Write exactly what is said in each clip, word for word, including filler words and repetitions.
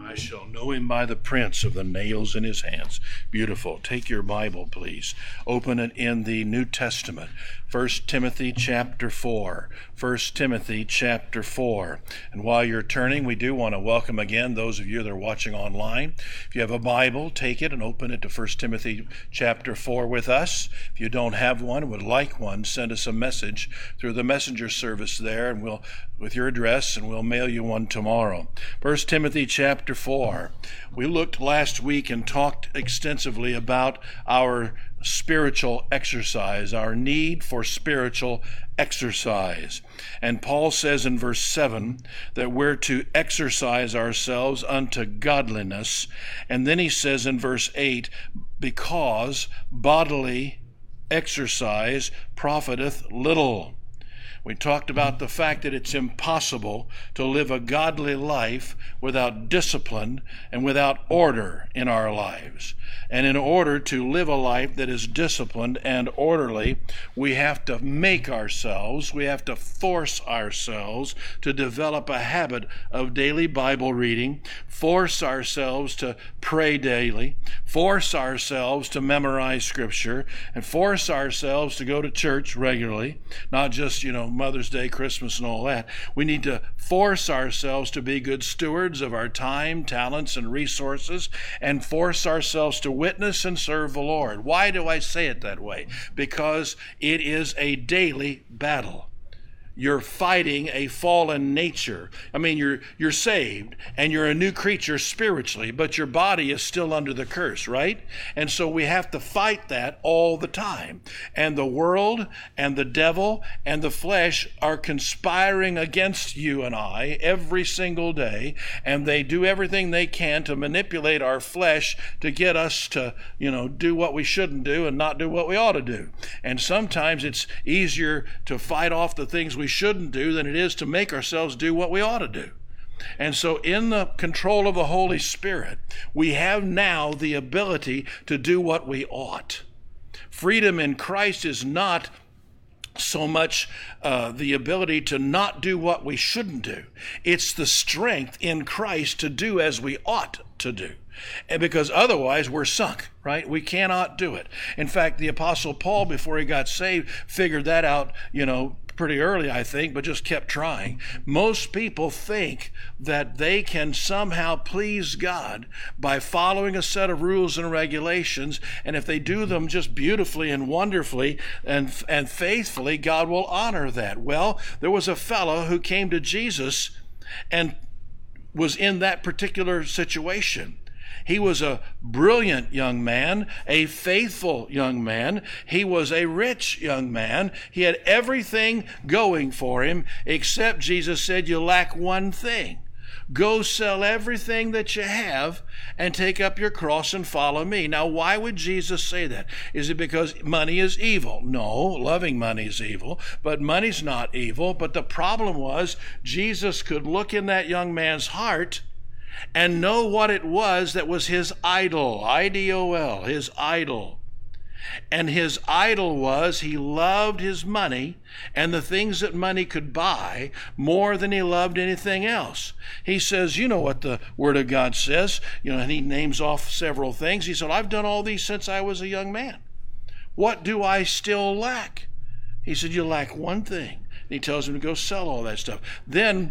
I shall know him by the prints of the nails in his hands. Beautiful. Take your Bible, please. Open it in the New Testament. First Timothy chapter four. First Timothy chapter four. And while you're turning, we do want to welcome again those of you that are watching online. If you have a Bible, take it and open it to First Timothy chapter four with us. If you don't have one, would like one, send us a message through the messenger service there, and we'll with your address, and we'll mail you one tomorrow. First Timothy chapter four. We looked last week and talked extensively about our spiritual exercise, our need for spiritual exercise. And Paul says in verse seven that we're to exercise ourselves unto godliness. And then he says in verse eight, because bodily exercise profiteth little. We talked about the fact that it's impossible to live a godly life without discipline and without order in our lives. And in order to live a life that is disciplined and orderly, we have to make ourselves, we have to force ourselves to develop a habit of daily Bible reading, force ourselves to pray daily, force ourselves to memorize Scripture, and force ourselves to go to church regularly, not just, you know, Mother's Day, Christmas, and all that. We need to force ourselves to be good stewards of our time, talents, and resources, and force ourselves to witness and serve the Lord. Why do I say it that way? Because it is a daily battle. You're fighting a fallen nature. I mean, you're you're saved and you're a new creature spiritually, but your body is still under the curse, right? And so we have to fight that all the time. And the world and the devil and the flesh are conspiring against you and I every single day, and they do everything they can to manipulate our flesh to get us to, you know, do what we shouldn't do and not do what we ought to do. And sometimes it's easier to fight off the things we shouldn't do than it is to make ourselves do what we ought to do. And so in the control of the Holy Spirit, we have now the ability to do what we ought. Freedom in Christ is not so much uh, the ability to not do what we shouldn't do. It's the strength in Christ to do as we ought to do. And because otherwise we're sunk, right? We cannot do it. In fact, the Apostle Paul, before he got saved, figured that out, you know, pretty early, I think, but just kept trying. Most people think that they can somehow please God by following a set of rules and regulations, and if they do them just beautifully and wonderfully and, and faithfully, God will honor that. Well, there was a fellow who came to Jesus and was in that particular situation. He was a brilliant young man, a faithful young man. He was a rich young man. He had everything going for him, except Jesus said, you lack one thing. Go sell everything that you have and take up your cross and follow me. Now, why would Jesus say that? Is it because money is evil? No, loving money is evil, but money's not evil. But the problem was Jesus could look in that young man's heart and know what it was that was his idol, I D O L, his idol. And his idol was he loved his money and the things that money could buy more than he loved anything else. He says, you know what the Word of God says, you know, and he names off several things. He said, I've done all these since I was a young man. What do I still lack? He said, you lack one thing. And he tells him to go sell all that stuff. Then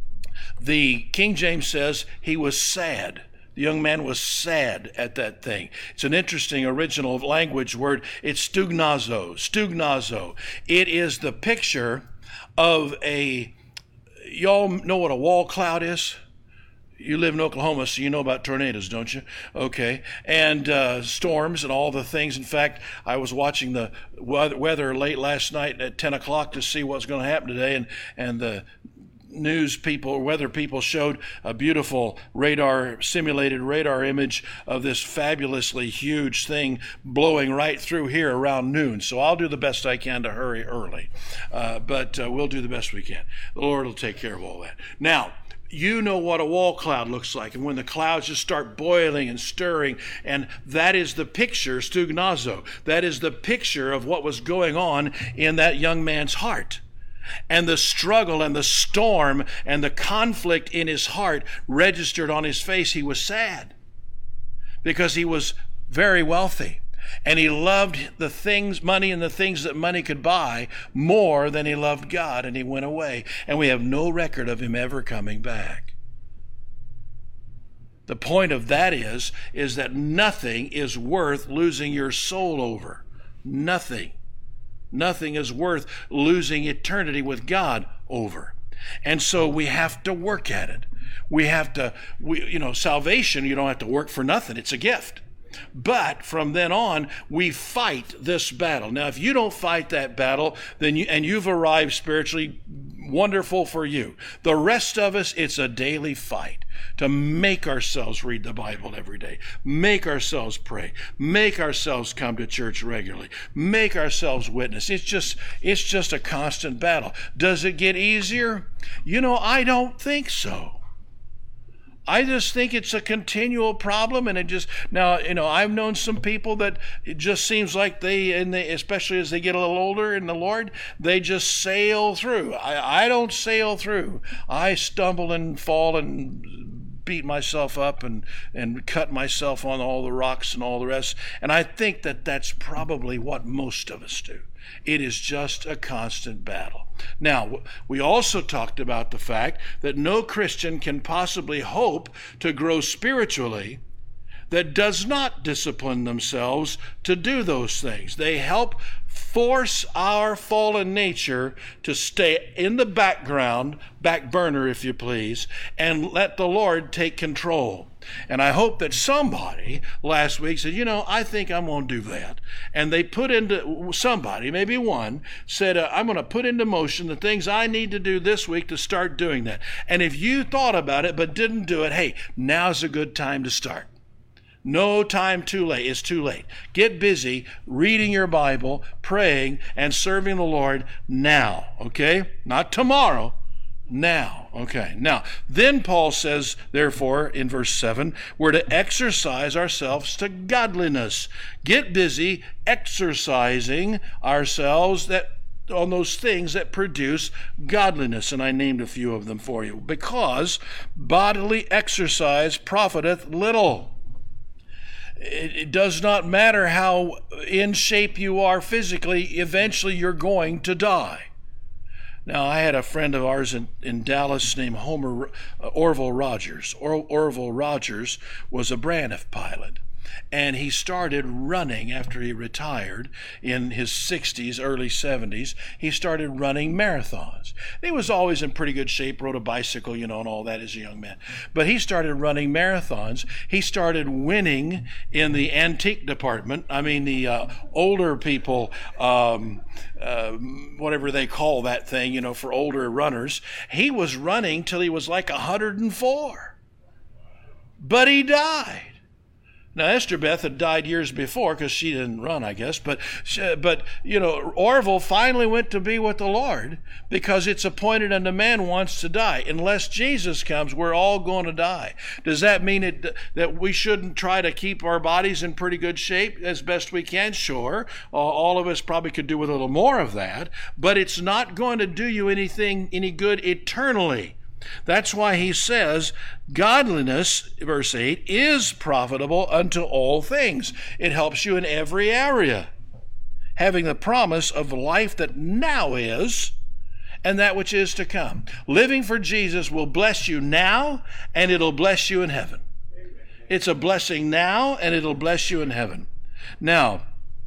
the King James says he was sad. The young man was sad at that thing. It's an interesting original language word. It's stugnazo, stugnazo. It is the picture of a, y'all know what a wall cloud is? You live in Oklahoma, so you know about tornadoes, don't you? Okay. And uh, storms and all the things. In fact, I was watching the weather late last night at ten o'clock to see what's going to happen today, and, and the news people, weather people showed a beautiful radar, simulated radar image of this fabulously huge thing blowing right through here around noon. So I'll do the best I can to hurry early. Uh, but uh, we'll do the best we can. The Lord will take care of all that. Now, you know what a wall cloud looks like, and when the clouds just start boiling and stirring, and that is the picture, stugnazo. That is the picture of what was going on in that young man's heart. And the struggle and the storm and the conflict in his heart registered on his face. He was sad because he was very wealthy. And he loved the things, money and the things that money could buy more than he loved God. And he went away. And we have no record of him ever coming back. The point of that is, is that nothing is worth losing your soul over. Nothing. Nothing is worth losing eternity with God over. And so we have to work at it. We have to, we, you know, salvation, you don't have to work for nothing. It's a gift. But from then on, we fight this battle. Now, if you don't fight that battle, then you, and you've arrived spiritually, wonderful for you. The rest of us, it's a daily fight to make ourselves read the Bible every day, make ourselves pray, make ourselves come to church regularly, make ourselves witness. It's just, it's just a constant battle. Does it get easier? You know, I don't think so. I just think it's a continual problem, and it just, now, you know, I've known some people that it just seems like they, and they, especially as they get a little older in the Lord, they just sail through. I, I don't sail through. I stumble and fall and beat myself up and, and cut myself on all the rocks and all the rest. And I think that that's probably what most of us do. It is just a constant battle. Now, we also talked about the fact that no Christian can possibly hope to grow spiritually that does not discipline themselves to do those things. They help force our fallen nature to stay in the background, back burner if you please, and let the Lord take control. And I hope that somebody last week said, you know, I think I'm going to do that. And they put into, somebody, maybe one, said, uh, I'm going to put into motion the things I need to do this week to start doing that. And if you thought about it but didn't do it, hey, now's a good time to start. No time too late. It's too late. Get busy reading your Bible, praying, and serving the Lord now, okay? Not tomorrow. Now, okay. Now, then Paul says, therefore, in verse seven, we're to exercise ourselves to godliness. Get busy exercising ourselves that on those things that produce godliness. And I named a few of them for you. Because bodily exercise profiteth little. It does not matter how in shape you are physically, eventually you're going to die. Now, I had a friend of ours in, in Dallas named Homer uh, Orville Rogers. Or, Orville Rogers was a Braniff pilot. And he started running after he retired in his sixties, early seventies. He started running marathons. He was always in pretty good shape, rode a bicycle, you know, and all that as a young man. But he started running marathons. He started winning in the antique department. I mean, the uh, older people, um, uh, whatever they call that thing, you know, for older runners. He was running till he was like one hundred four. But he died. Now, Esther Beth had died years before because she didn't run, I guess. But, but you know, Orville finally went to be with the Lord because it's appointed unto man once to die. Unless Jesus comes, we're all going to die. Does that mean it, that we shouldn't try to keep our bodies in pretty good shape as best we can? Sure. Uh, all of us probably could do with a little more of that. But it's not going to do you anything, any good eternally. That's why he says, godliness, verse eight, is profitable unto all things. It helps you in every area, having the promise of life that now is and that which is to come. Living for Jesus will bless you now, and it'll bless you in heaven. It's a blessing now, and it'll bless you in heaven. Now,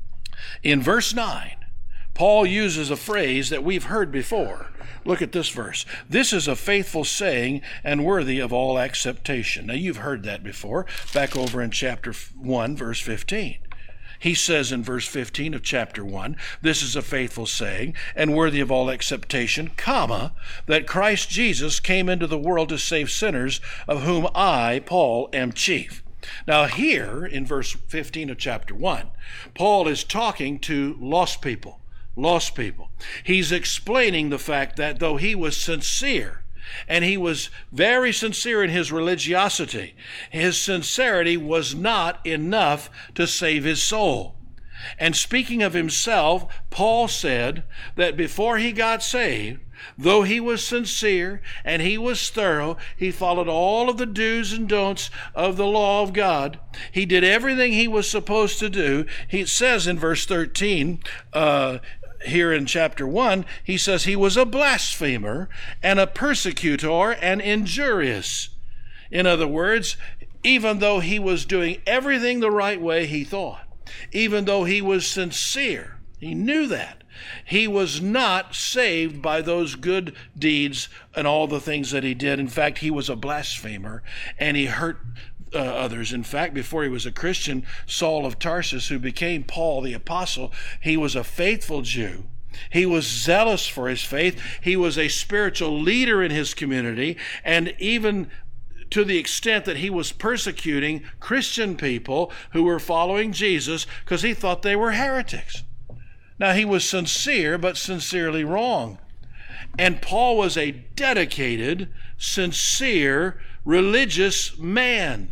in verse nine, Paul uses a phrase that we've heard before. Look at this verse. This is a faithful saying and worthy of all acceptation. Now, you've heard that before, back over in chapter one, verse fifteen. He says in verse fifteen of chapter one, this is a faithful saying and worthy of all acceptation, comma, that Christ Jesus came into the world to save sinners, of whom I, Paul, am chief. Now here, in verse fifteen of chapter one, Paul is talking to lost people. Lost people. He's explaining the fact that though he was sincere, and he was very sincere in his religiosity, his sincerity was not enough to save his soul. And speaking of himself, Paul said that before he got saved, Though he was sincere and he was thorough, he followed all of the do's and don'ts of the law of God. He did everything he was supposed to do. He says in verse thirteen, uh, here in chapter one, he says he was a blasphemer and a persecutor and injurious. In other words, even though he was doing everything the right way, he thought, even though he was sincere, he knew that, he was not saved by those good deeds and all the things that he did. In fact, he was a blasphemer and he hurt uh, others. In fact, before he was a Christian, Saul of Tarsus, who became Paul the apostle, he was a faithful Jew. He was zealous for his faith. He was a spiritual leader in his community, and even to the extent that he was persecuting Christian people who were following Jesus because he thought they were heretics. Now, he was sincere, but sincerely wrong. And Paul was a dedicated, sincere, religious man.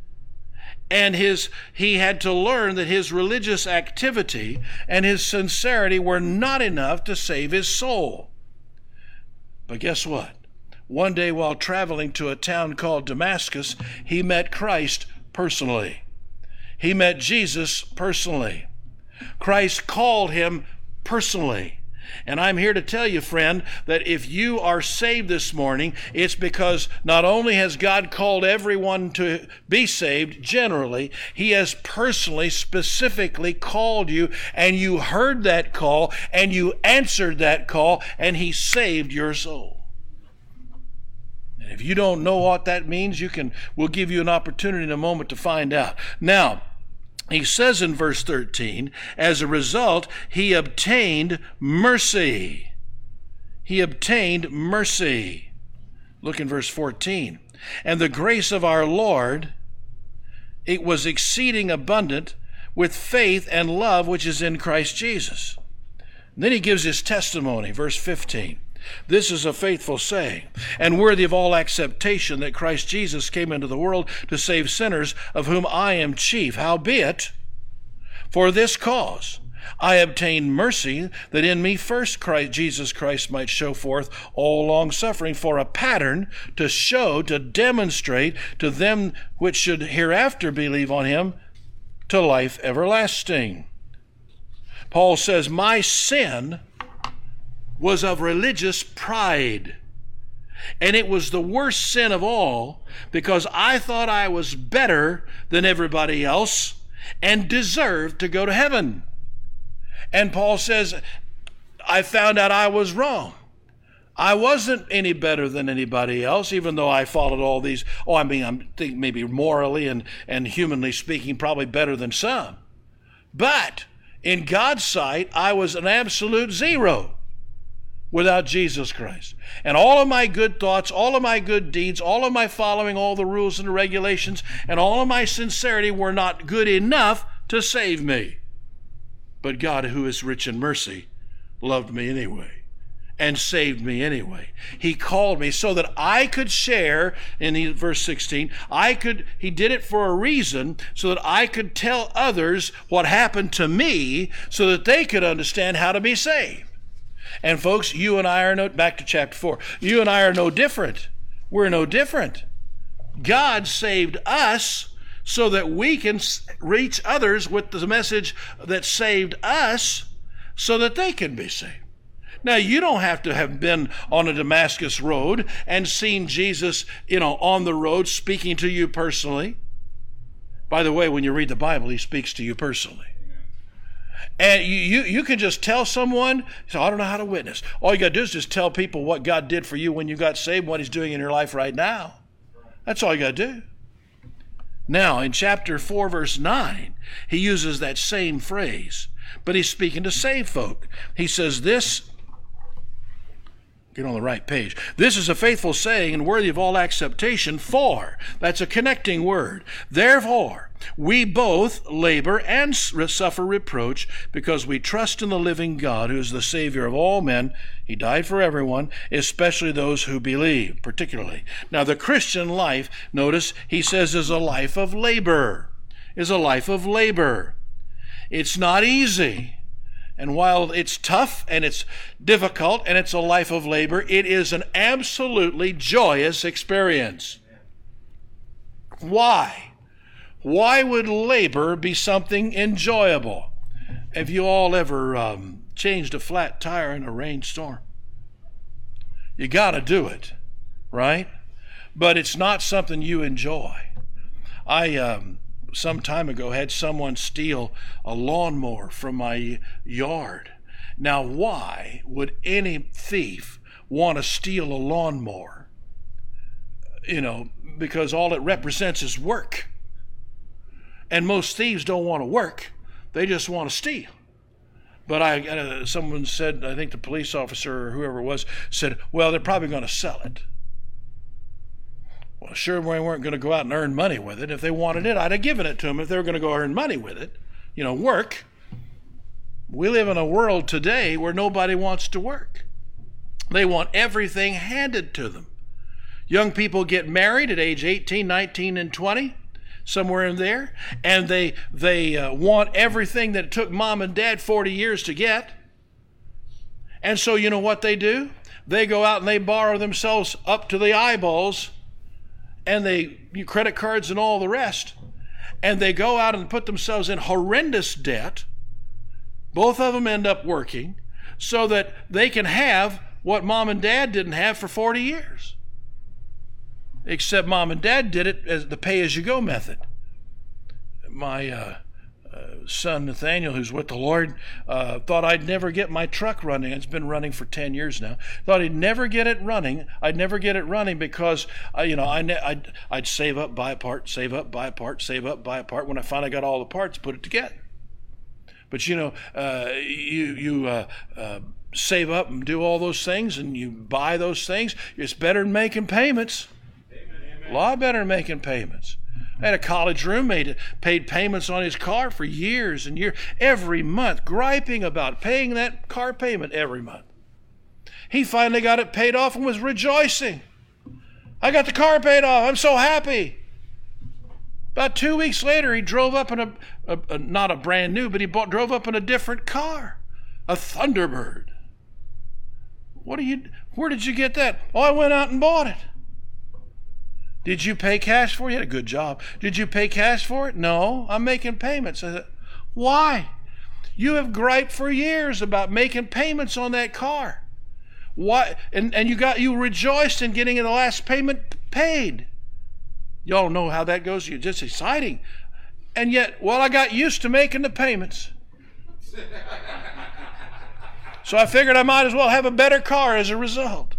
And his he had to learn that his religious activity and his sincerity were not enough to save his soul. But guess what? One day while traveling to a town called Damascus, he met Christ personally. He met Jesus personally. Christ called him personally. And I'm here to tell you, friend, that if you are saved this morning, it's because not only has God called everyone to be saved generally, he has personally, specifically called you, and you heard that call, and you answered that call, and he saved your soul. And if you don't know what that means, you can, we'll give you an opportunity in a moment to find out. Now, he says in verse thirteen, as a result, he obtained mercy. He obtained mercy. Look in verse fourteen. And the grace of our Lord, it was exceeding abundant with faith and love which is in Christ Jesus. And then he gives his testimony, verse fifteen. This is a faithful saying, and worthy of all acceptation, that Christ Jesus came into the world to save sinners, of whom I am chief. Howbeit, for this cause I obtained mercy, that in me first Christ, Jesus Christ might show forth all long suffering for a pattern, to show, to demonstrate to them which should hereafter believe on him, to life everlasting. Paul says, my sin was of religious pride. And it was the worst sin of all, because I thought I was better than everybody else and deserved to go to heaven. And Paul says, I found out I was wrong. I wasn't any better than anybody else, even though I followed all these. Oh, I mean, I'm thinking maybe morally and, and humanly speaking, probably better than some. But in God's sight, I was an absolute zero without Jesus Christ. And all of my good thoughts, all of my good deeds, all of my following all the rules and the regulations, and all of my sincerity were not good enough to save me. But God, who is rich in mercy, loved me anyway and saved me anyway. He called me so that I could share, in verse sixteen, I could, he did it for a reason, so that I could tell others what happened to me so that they could understand how to be saved. And folks, you and I are no, back to chapter four, you and I are no different. We're no different. God saved us so that we can reach others with the message that saved us so that they can be saved. Now, you don't have to have been on a Damascus road and seen Jesus, you know, on the road speaking to you personally. By the way, when you read the Bible, he speaks to you personally. And you, you, you can just tell someone, so I don't know how to witness. All you got to do is just tell people what God did for you when you got saved, what he's doing in your life right now. That's all you got to do. Now, in chapter four, verse nine, he uses that same phrase, but he's speaking to saved folk. He says this, get on the right page. This is a faithful saying and worthy of all acceptation, for, that's a connecting word, therefore, we both labor and suffer reproach because we trust in the living God, who is the Savior of all men. He died for everyone, especially those who believe, particularly. Now, the Christian life, notice, he says, is a life of labor, is a life of labor. It's not easy. And while it's tough and it's difficult and it's a life of labor, it is an absolutely joyous experience. Why? Why would labor be something enjoyable? Have you all ever um, changed a flat tire in a rainstorm? You got to do it, right? But it's not something you enjoy. I, um, some time ago, had someone steal a lawnmower from my yard. Now, why would any thief want to steal a lawnmower? You know, because all it represents is work. And most thieves don't want to work. They just want to steal. But I, uh, someone said, I think the police officer or whoever it was, said, well, they're probably going to sell it. Well, sure, we weren't going to go out and earn money with it. If they wanted it, I'd have given it to them if they were going to go earn money with it. You know, work. We live in a world today where nobody wants to work. They want everything handed to them. Young people get married at age eighteen, nineteen, and twenty. Somewhere in there, and they they uh, want everything that it took mom and dad forty years to get. And so you know what they do? They go out and they borrow themselves up to the eyeballs, and they credit cards and all the rest, and they go out and put themselves in horrendous debt. Both of them end up working so that they can have what mom and dad didn't have for forty years. Except mom and dad did it as the pay-as-you-go method. My uh, uh, son Nathaniel, who's with the Lord, uh, thought I'd never get my truck running. It's been running for ten years now. Thought he'd never get it running. I'd never get it running because, uh, you know, I ne- I'd, I'd save up, buy a part, save up, buy a part, save up, buy a part. When I finally got all the parts, put it together. But, you know, uh, you, you uh, uh, save up and do all those things, and you buy those things. It's better than making payments. A lot better than making payments. I had a college roommate paid payments on his car for years and years, every month, griping about paying that car payment every month. He finally got it paid off and was rejoicing. I got the car paid off. I'm so happy. About two weeks later, he drove up in a, a, a not a brand new, but he bought, drove up in a different car, a Thunderbird. What do you? Where did you get that? Oh, I went out and bought it. Did you pay cash for it? You had a good job. Did you pay cash for it? No, I'm making payments. I said, why? You have griped for years about making payments on that car. Why? And, and you got you rejoiced in getting the last payment paid. Y'all know how that goes. You're just exciting. And yet, well, I got used to making the payments. So I figured I might as well have a better car as a result.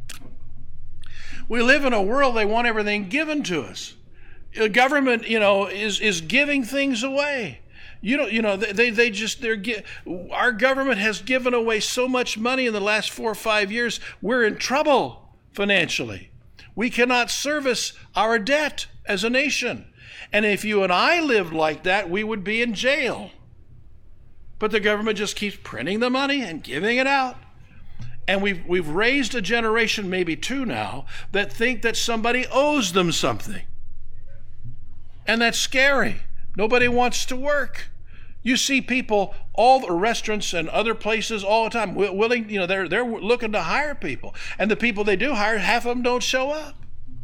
We live in a world, they want everything given to us. The government, you know, is, is giving things away. You know, you know, they, they just, they're, our government has given away so much money in the last four or five years, we're in trouble financially. We cannot service our debt as a nation. And if you and I lived like that, we would be in jail. But the government just keeps printing the money and giving it out. And we've, we've raised a generation, maybe two now, that think that somebody owes them something. And that's scary. Nobody wants to work. You see people, all the restaurants and other places all the time, willing, you know, they're, they're looking to hire people. And the people they do hire, half of them don't show up.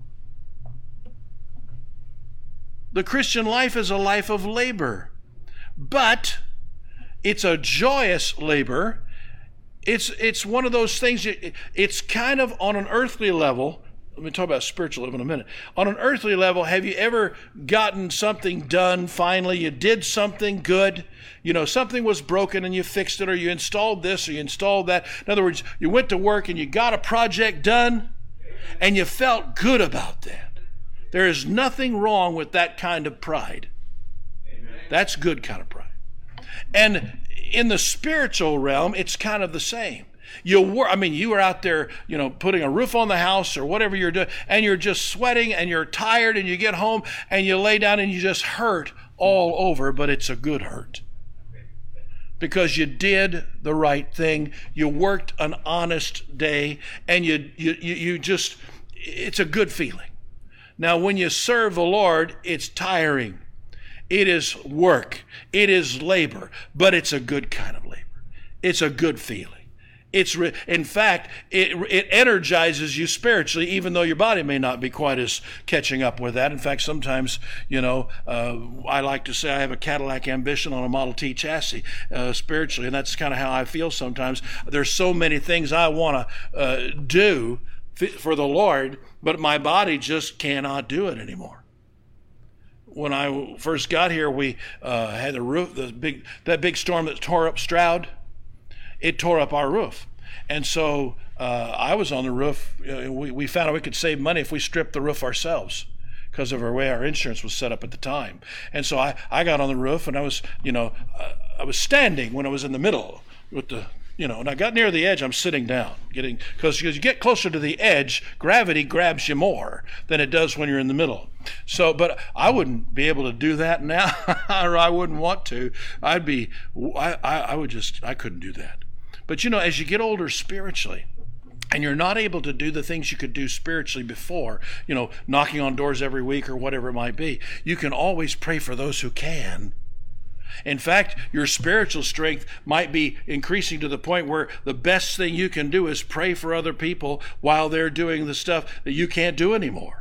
The Christian life is a life of labor. But it's a joyous labor. It's it's one of those things, it's kind of on an earthly level. Let me talk about spiritual level in a minute. On an earthly level, have you ever gotten something done finally? You did something good. You know, something was broken and you fixed it, or you installed this or you installed that. In other words, you went to work and you got a project done and you felt good about that. There is nothing wrong with that kind of pride. That's good kind of pride. And in the spiritual realm, it's kind of the same. You were, I mean, you were out there, you know, putting a roof on the house or whatever you're doing, and you're just sweating and you're tired, and you get home and you lay down and you just hurt all over, but it's a good hurt. Because you did the right thing. You worked an honest day, and you you you just, it's a good feeling. Now, when you serve the Lord, it's tiring. It is work. It is labor, but it's a good kind of labor. It's a good feeling. It's re- in fact, it, it energizes you spiritually, even though your body may not be quite as catching up with that. In fact, sometimes, you know, uh, I like to say I have a Cadillac Ambition on a Model T chassis uh, spiritually, and that's kind of how I feel sometimes. There's so many things I want to uh, do for the Lord, but my body just cannot do it anymore. When I first got here, we uh, had the roof, the big that big storm that tore up Stroud. It tore up our roof. And so uh, I was on the roof. Uh, we, we found out we could save money if we stripped the roof ourselves because of the way our insurance was set up at the time. And so I, I got on the roof, and I was, you know, uh, I was standing when I was in the middle with the, you know, and I got near the edge, I'm sitting down, getting, because you get closer to the edge, gravity grabs you more than it does when you're in the middle. So, but I wouldn't be able to do that now, or I wouldn't want to. I'd be, I, I, I would just, I couldn't do that. But you know, as you get older spiritually, and you're not able to do the things you could do spiritually before, you know, knocking on doors every week or whatever it might be, you can always pray for those who can. In fact, your spiritual strength might be increasing to the point where the best thing you can do is pray for other people while they're doing the stuff that you can't do anymore.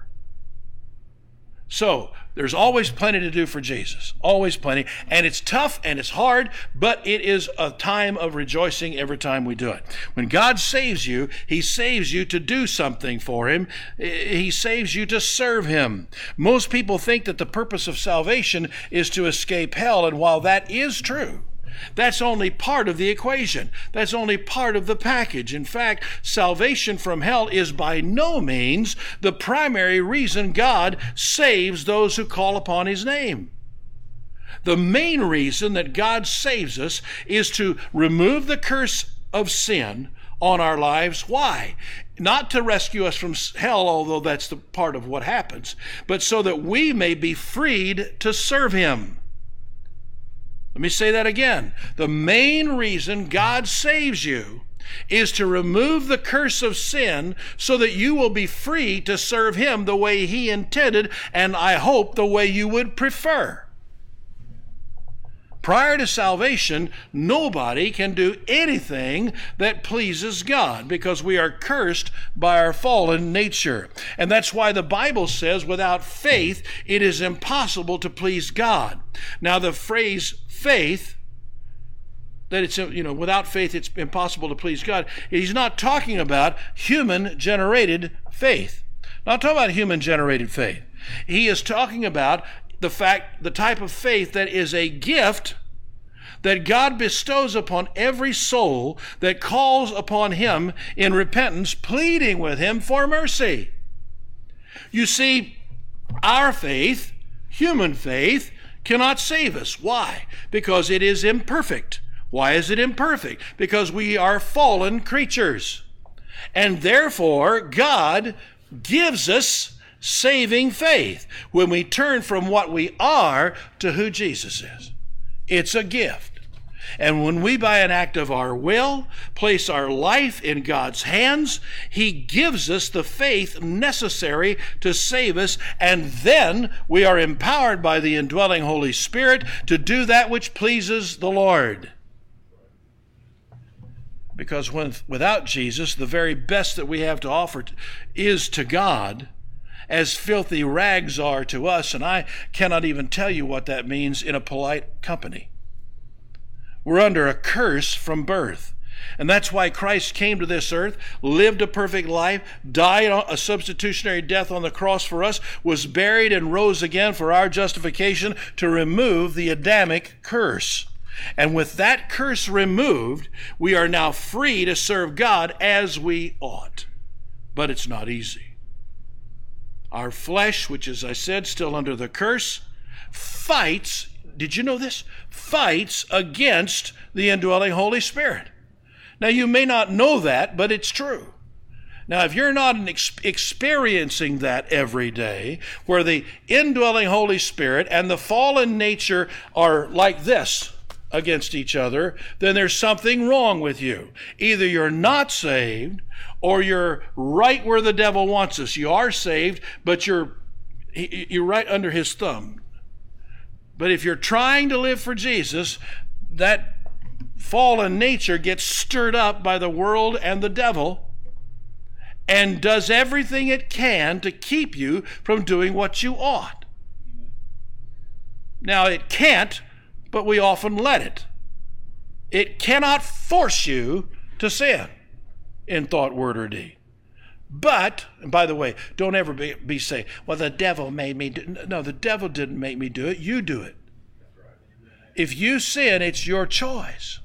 So, there's always plenty to do for Jesus. Always plenty. And it's tough and it's hard, but it is a time of rejoicing every time we do it. When God saves you, He saves you to do something for Him. He saves you to serve Him. Most people think that the purpose of salvation is to escape hell, and while that is true, that's only part of the equation. That's only part of the package. In fact, salvation from hell is by no means the primary reason God saves those who call upon His name. The main reason that God saves us is to remove the curse of sin on our lives. Why? Not to rescue us from hell, although that's the part of what happens, but so that we may be freed to serve Him. Let me say that again. The main reason God saves you is to remove the curse of sin so that you will be free to serve Him the way He intended, and I hope the way you would prefer. Prior to salvation, nobody can do anything that pleases God because we are cursed by our fallen nature. And that's why the Bible says without faith, it is impossible to please God. Now, the phrase faith, that it's, you know, without faith it's impossible to please God, He's not talking about human-generated faith. Not talking about human-generated faith. He is talking about the fact, the type of faith that is a gift that God bestows upon every soul that calls upon Him in repentance, pleading with Him for mercy. You see, our faith, human faith, cannot save us. Why? Because it is imperfect. Why is it imperfect? Because we are fallen creatures. And therefore, God gives us saving faith when we turn from what we are to who Jesus is. It's a gift. And when we, by an act of our will, place our life in God's hands, He gives us the faith necessary to save us, and then we are empowered by the indwelling Holy Spirit to do that which pleases the Lord. Because when, without Jesus, the very best that we have to offer is to God, as filthy rags are to us, and I cannot even tell you what that means in a polite company. We're under a curse from birth. And that's why Christ came to this earth, lived a perfect life, died a substitutionary death on the cross for us, was buried and rose again for our justification to remove the Adamic curse. And with that curse removed, we are now free to serve God as we ought. But it's not easy. Our flesh, which, as I said, still under the curse, fights, did you know this? Fights against the indwelling Holy Spirit. Now, you may not know that, but it's true. Now, if you're not ex- experiencing that every day, where the indwelling Holy Spirit and the fallen nature are like this against each other, then there's something wrong with you. Either you're not saved, or you're right where the devil wants us. You are saved, but you're you're right under his thumb. But if you're trying to live for Jesus, that fallen nature gets stirred up by the world and the devil and does everything it can to keep you from doing what you ought. Now, it can't, but we often let it. It cannot force you to sin in thought, word, or deed. But, and by the way, don't ever be, be saying, well, the devil made me do it. No, the devil didn't make me do it. You do it. If you sin, it's your choice.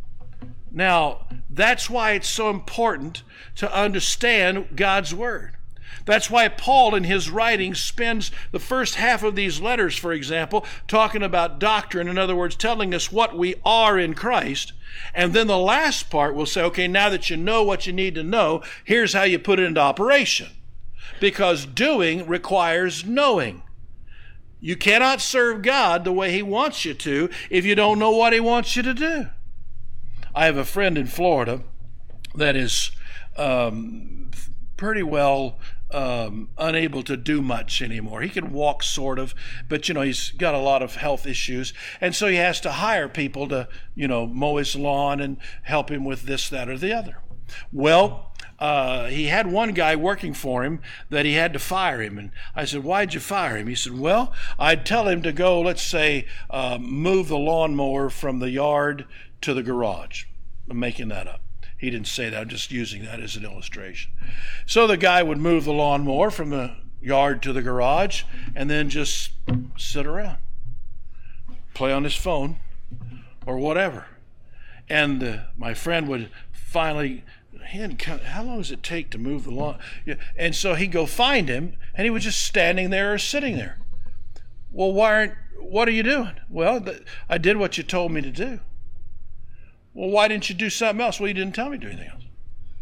Now, that's why it's so important to understand God's Word. That's why Paul in his writings spends the first half of these letters, for example, talking about doctrine, in other words, telling us what we are in Christ. And then the last part will say, okay, now that you know what you need to know, here's how you put it into operation. Because doing requires knowing. You cannot serve God the way He wants you to if you don't know what He wants you to do. I have a friend in Florida that is um, pretty well um, unable to do much anymore. He can walk sort of, but you know, he's got a lot of health issues, and so he has to hire people to, you know, mow his lawn and help him with this, that, or the other. Well, uh, he had one guy working for him that he had to fire him. And I said, why'd you fire him? He said, well, I'd tell him to go, let's say, uh, move the lawnmower from the yard to the garage. I'm making that up. He didn't say that. I'm just using that as an illustration. So the guy would move the lawnmower from the yard to the garage and then just sit around, play on his phone or whatever. And uh, my friend would finally, he hadn't come, how long does it take to move the lawn? Yeah. And so he'd go find him, and he was just standing there or sitting there. Well, why aren't, what are you doing? Well, th- I did what you told me to do. Well, why didn't you do something else? Well, you didn't tell me to do anything else.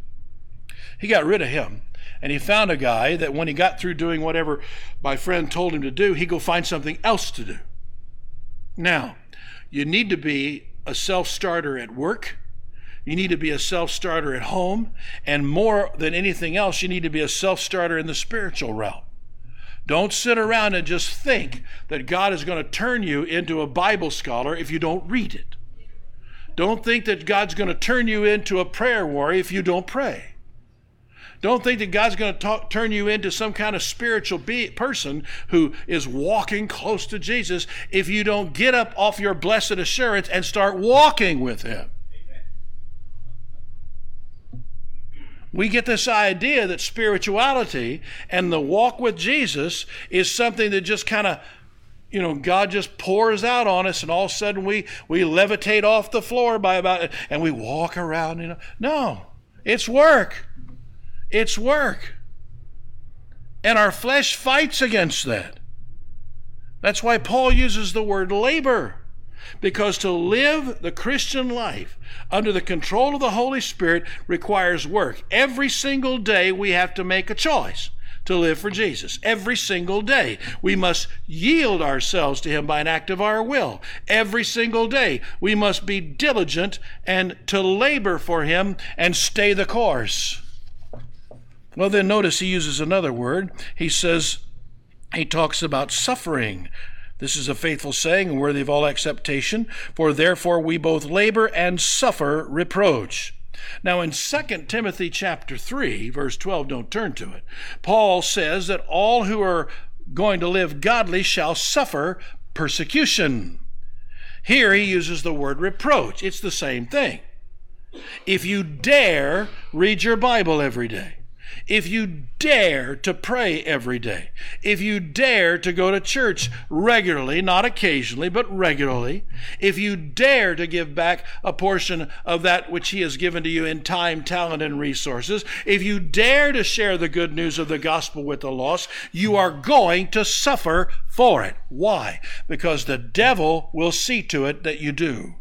He got rid of him, and he found a guy that when he got through doing whatever my friend told him to do, he'd go find something else to do. Now, you need to be a self-starter at work. You need to be a self-starter at home. And more than anything else, you need to be a self-starter in the spiritual realm. Don't sit around and just think that God is going to turn you into a Bible scholar if you don't read it. Don't think that God's going to turn you into a prayer warrior if you don't pray. Don't think that God's going to talk, turn you into some kind of spiritual be- person who is walking close to Jesus if you don't get up off your blessed assurance and start walking with Him. We get this idea that spirituality and the walk with Jesus is something that just kind of, you know, God just pours out on us, and all of a sudden we, we levitate off the floor by about, and we walk around, you know. No, it's work. It's work. And our flesh fights against that. That's why Paul uses the word labor. Because to live the Christian life under the control of the Holy Spirit requires work. Every single day we have to make a choice to live for Jesus. Every single day we must yield ourselves to Him by an act of our will. Every single day we must be diligent and to labor for Him and stay the course. Well, then notice he uses another word. He says, he talks about suffering. This is a faithful saying and worthy of all acceptation, for therefore we both labor and suffer reproach. Now in Second Timothy chapter three, verse twelve, don't turn to it, Paul says that all who are going to live godly shall suffer persecution. Here he uses the word reproach. It's the same thing. If you dare read your Bible every day, if you dare to pray every day, if you dare to go to church regularly, not occasionally, but regularly, if you dare to give back a portion of that which He has given to you in time, talent, and resources, if you dare to share the good news of the gospel with the lost, you are going to suffer for it. Why? Because the devil will see to it that you do.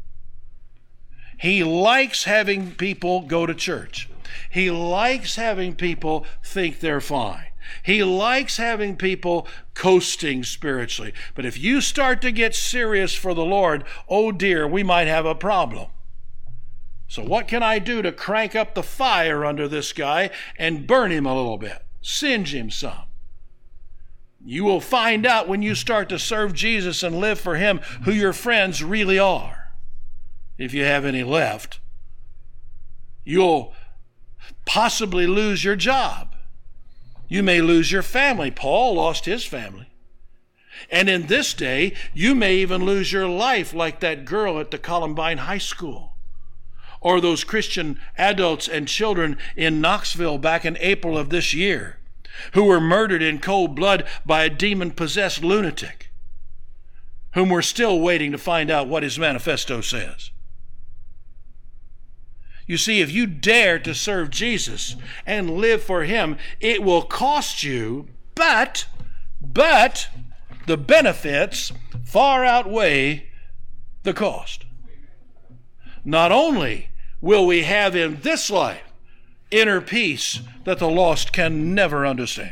He likes having people go to church. He likes having people think they're fine. He likes having people coasting spiritually. But if you start to get serious for the Lord, oh dear, we might have a problem. So what can I do to crank up the fire under this guy and burn him a little bit? Singe him some. You will find out when you start to serve Jesus and live for Him who your friends really are. if you have any left. You'll possibly lose your job. You may lose your family. Paul lost his family. And in this day, you may even lose your life like that girl at the Columbine High School, or those Christian adults and children in Knoxville back in April of this year who were murdered in cold blood by a demon-possessed lunatic whom we're still waiting to find out what his manifesto says. You see, if you dare to serve Jesus and live for him, it will cost you, but, but the benefits far outweigh the cost. Not only will we have in this life inner peace that the lost can never understand,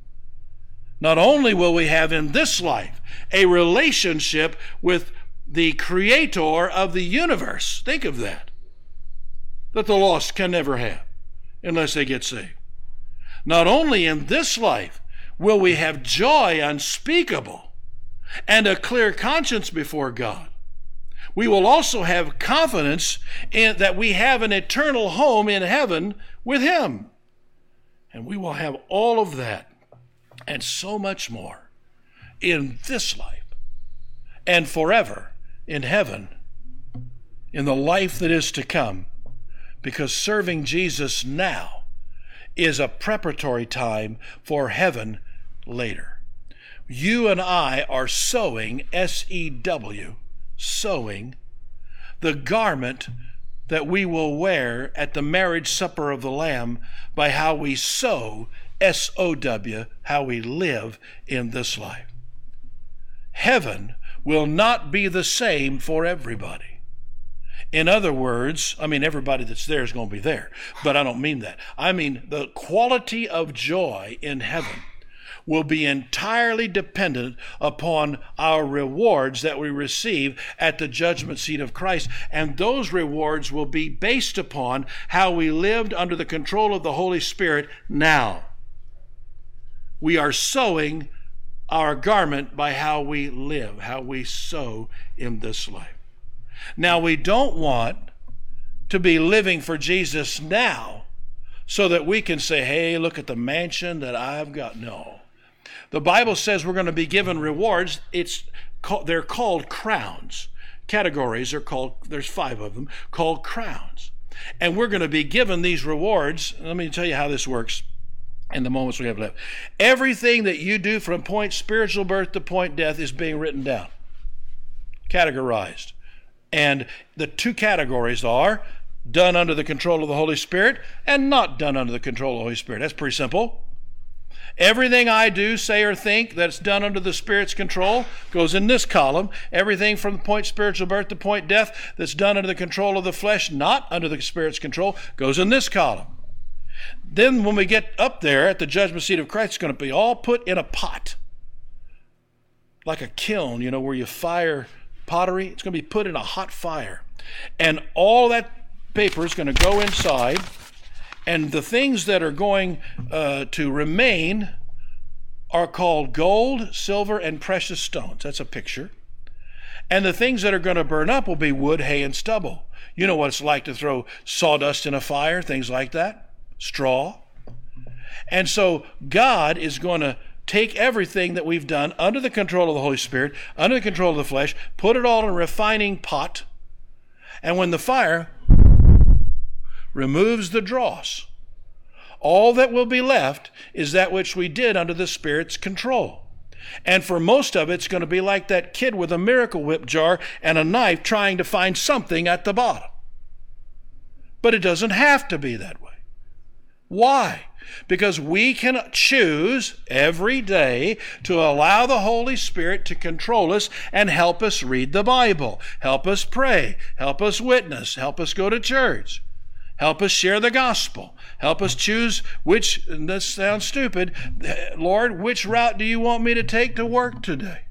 not only will we have in this life a relationship with the creator of the universe, think of that, that the lost can never have unless they get saved. Not only in this life will we have joy unspeakable and a clear conscience before God, we will also have confidence in that we have an eternal home in heaven with him. And we will have all of that and so much more in this life and forever in heaven, in the life that is to come, because serving Jesus now is a preparatory time for heaven later. You and I are sowing, S E W, sowing the garment that we will wear at the marriage supper of the Lamb by how we sow, S O W, how we live in this life. Heaven will not be the same for everybody. In other words, I mean, everybody that's there is going to be there, but I don't mean that. I mean, the quality of joy in heaven will be entirely dependent upon our rewards that we receive at the judgment seat of Christ. And those rewards will be based upon how we lived under the control of the Holy Spirit now. We are sowing our garment by how we live, how we sow in this life. Now, we don't want to be living for Jesus now so that we can say, hey, look at the mansion that I've got. No. The Bible says we're going to be given rewards. It's they're called crowns. Categories are called, there's five of them, called crowns. And we're going to be given these rewards. Let me tell you how this works in the moments we have left. Everything that you do from point spiritual birth to point death is being written down, categorized. And the two categories are done under the control of the Holy Spirit and not done under the control of the Holy Spirit. That's pretty simple. Everything I do, say, or think that's done under the Spirit's control goes in this column. Everything from the point spiritual birth to point death that's done under the control of the flesh, not under the Spirit's control, goes in this column. Then when we get up there at the judgment seat of Christ, it's going to be all put in a pot, like a kiln, you know, where you fire pottery. It's going to be put in a hot fire, and all that paper is going to go inside, and the things that are going uh, to remain are called gold, silver, and precious stones. That's a picture. And the things that are going to burn up will be wood, hay, and stubble. You know what it's like to throw sawdust in a fire, things like that, straw. And so God is going to take everything that we've done under the control of the Holy Spirit, under the control of the flesh, put it all in a refining pot, and when the fire removes the dross, all that will be left is that which we did under the Spirit's control. And for most of it, it's going to be like that kid with a Miracle Whip jar and a knife trying to find something at the bottom. But it doesn't have to be that way. Why? Because we can choose every day to allow the Holy Spirit to control us and help us read the Bible, help us pray, help us witness, help us go to church, help us share the gospel, help us choose which, and this sounds stupid, Lord, which route do you want me to take to work today?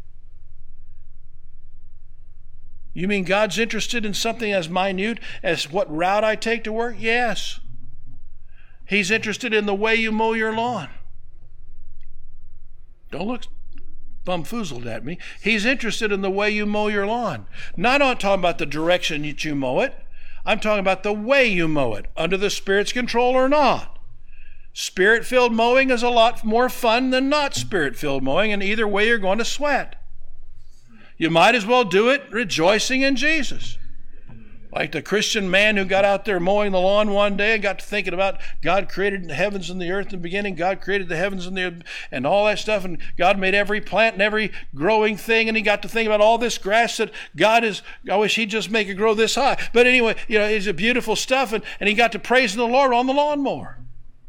You mean God's interested in something as minute as what route I take to work? Yes. He's interested in the way you mow your lawn. Don't look, bumfoozled at me. He's interested in the way you mow your lawn. Not on talking about the direction that you mow it. I'm talking about the way you mow it, under the Spirit's control or not. Spirit-filled mowing is a lot more fun than not Spirit-filled mowing, and either way you're going to sweat. You might as well do it rejoicing in Jesus. Like the Christian man who got out there mowing the lawn one day and got to thinking about God created the heavens and the earth in the beginning. God created the heavens and the earth and all that stuff. And God made every plant and every growing thing. And he got to think about all this grass that God is, I wish he'd just make it grow this high. But anyway, you know, it's a beautiful stuff. And, and he got to praising the Lord on the lawnmower.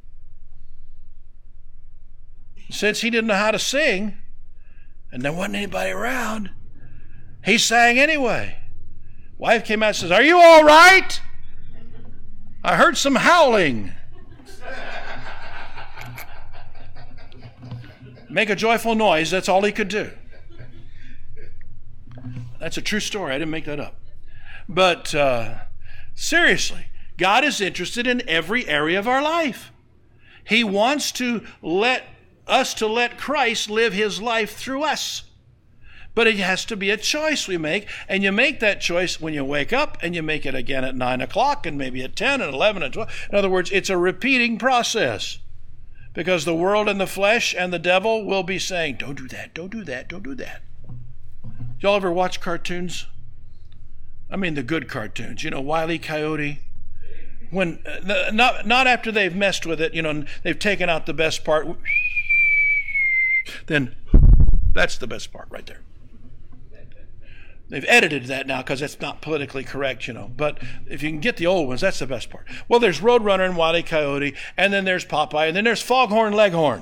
Since he didn't know how to sing and there wasn't anybody around, he sang anyway. Wife came out and says, "Are you all right? I heard some howling." Make a joyful noise, that's all he could do. That's a true story, I didn't make that up. But uh, seriously, God is interested in every area of our life. He wants to let us to let Christ live his life through us. But it has to be a choice we make, and you make that choice when you wake up, and you make it again at nine o'clock, and maybe at ten, and eleven, and twelve. In other words, it's a repeating process, because the world and the flesh and the devil will be saying, "Don't do that, don't do that, don't do that." Y'all ever watch cartoons? I mean the good cartoons, you know, Wile E. Coyote. When uh, not not after they've messed with it, you know, they've taken out the best part. Then that's the best part right there. They've edited that now because it's not politically correct, you know. But if you can get the old ones, that's the best part. Well, there's Roadrunner and Wile E. Coyote, and then there's Popeye, and then there's Foghorn Leghorn.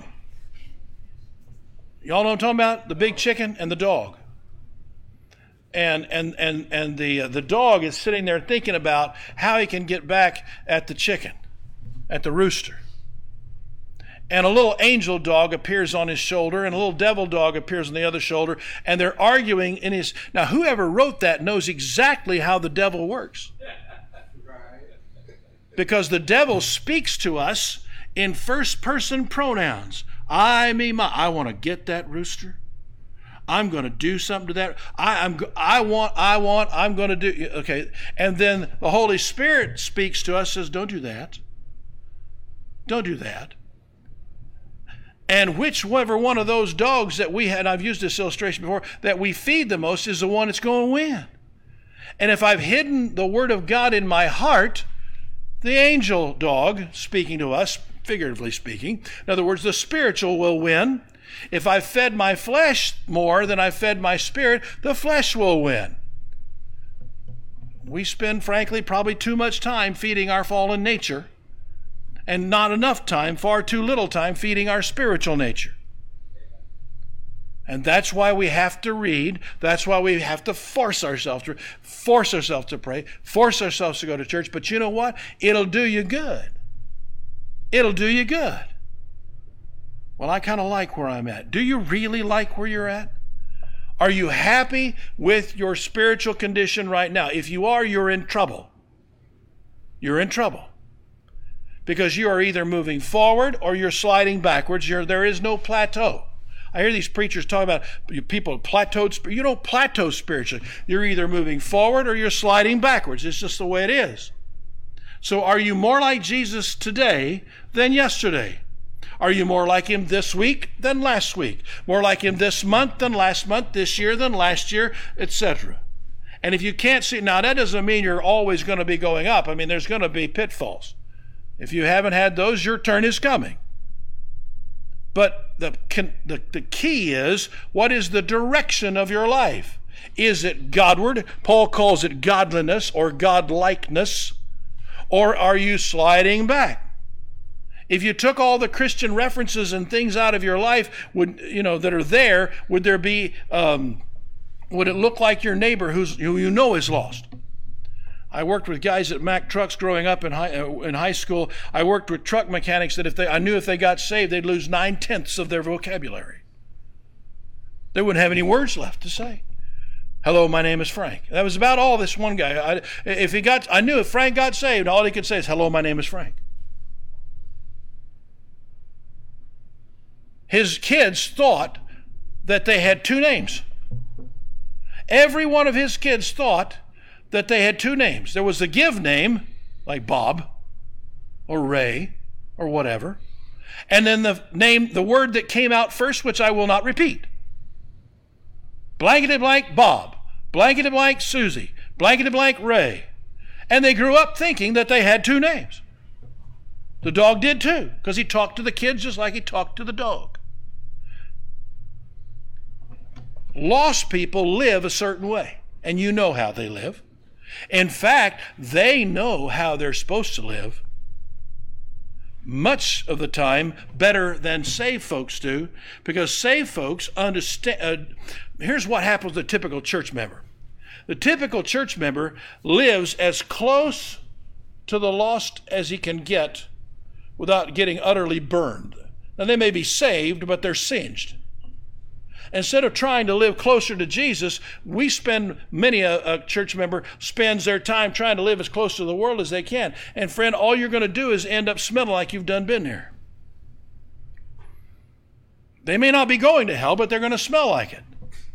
Y'all know what I'm talking about? The big chicken and the dog. And and and and the uh, the dog is sitting there thinking about how he can get back at the chicken, at the rooster. And a little angel dog appears on his shoulder, and a little devil dog appears on the other shoulder, and they're arguing in his... Now, whoever wrote that knows exactly how the devil works. Because the devil speaks to us in first-person pronouns. I, me, my. I want to get that rooster. I'm going to do something to that. I, I'm, I want, I want, I'm going to do... Okay, and then the Holy Spirit speaks to us, says, don't do that. Don't do that. And whichever one of those dogs that we had, I've used this illustration before, that we feed the most is the one that's going to win. And if I've hidden the Word of God in my heart, the angel dog, speaking to us, figuratively speaking, in other words, the spiritual will win. If I've fed my flesh more than I've fed my spirit, the flesh will win. We spend, frankly, probably too much time feeding our fallen nature, and not enough time, far too little time, feeding our spiritual nature. And that's why we have to read. That's why we have to force ourselves to force ourselves to pray, force ourselves to go to church. But you know what? It'll do you good. It'll do you good. Well, I kind of like where I'm at. Do you really like where you're at? Are you happy with your spiritual condition right now? If you are, you're in trouble. You're in trouble. Because you are either moving forward or you're sliding backwards. You're, there is no plateau. I hear these preachers talk about people plateaued. You don't plateau spiritually. You're either moving forward or you're sliding backwards. It's just the way it is. So are you more like Jesus today than yesterday? Are you more like him this week than last week? More like him this month than last month, this year than last year, et cetera? And if you can't see, now that doesn't mean you're always going to be going up. I mean, there's going to be pitfalls. If you haven't had those, your turn is coming. But the, the, the key is, what is the direction of your life? Is it Godward? Paul calls it godliness or godlikeness. Or are you sliding back? If you took all the Christian references and things out of your life, would you know that are there, would there be, um, would it look like your neighbor who's, who you know is lost? I worked with guys at Mack Trucks growing up in high, uh, in high school. I worked with truck mechanics that if they, I knew if they got saved, they'd lose nine-tenths of their vocabulary. They wouldn't have any words left to say. Hello, my name is Frank. That was about all this one guy. I, if he got, I knew if Frank got saved, all he could say is, hello, my name is Frank. His kids thought that they had two names. Every one of his kids thought that they had two names. There was the give name, like Bob or Ray or whatever, and then the name, the word that came out first, which I will not repeat. Blankety blank Bob, blankety blank Susie, blankety blank Ray. And they grew up thinking that they had two names. The dog did too, because he talked to the kids just like he talked to the dog. Lost people live a certain way, and you know how they live. In fact, they know how they're supposed to live much of the time better than saved folks do, because saved folks understand. Uh, here's what happens to the typical church member. The typical church member lives as close to the lost as he can get without getting utterly burned. Now, they may be saved, but they're singed. Instead of trying to live closer to Jesus, we spend, many a, a church member spends their time trying to live as close to the world as they can. And friend, all you're going to do is end up smelling like you've done been there. They may not be going to hell, but they're going to smell like it.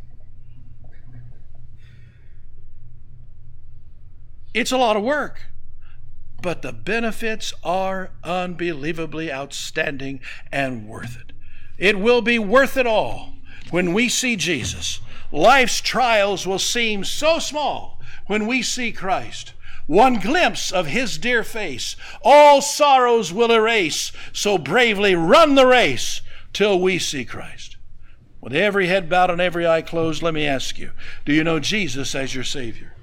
It's a lot of work, but the benefits are unbelievably outstanding and worth it. It will be worth it all. When we see Jesus, life's trials will seem so small when we see Christ. One glimpse of his dear face, all sorrows will erase, so bravely run the race till we see Christ. With every head bowed and every eye closed, let me ask you, do you know Jesus as your Savior?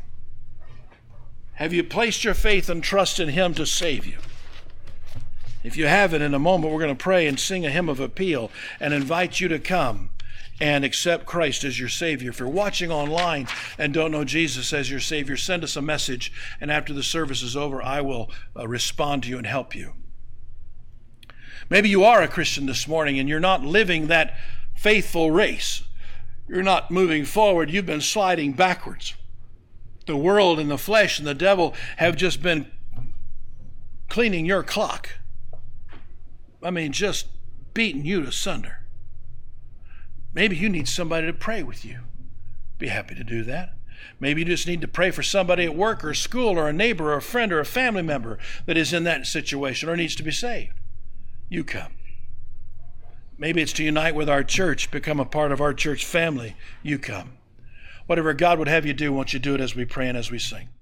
Have you placed your faith and trust in him to save you? If you haven't, in a moment we're going to pray and sing a hymn of appeal and invite you to come and accept Christ as your Savior. If you're watching online and don't know Jesus as your Savior, send us a message, and after the service is over, I will uh, respond to you and help you. Maybe you are a Christian this morning and you're not living that faithful race. You're not moving forward. You've been sliding backwards. The world and the flesh and the devil have just been cleaning your clock. I mean, just beating you asunder. Maybe you need somebody to pray with you. Be happy to do that. Maybe you just need to pray for somebody at work or school or a neighbor or a friend or a family member that is in that situation or needs to be saved. You come. Maybe it's to unite with our church, become a part of our church family. You come. Whatever God would have you do, won't you do it as we pray and as we sing.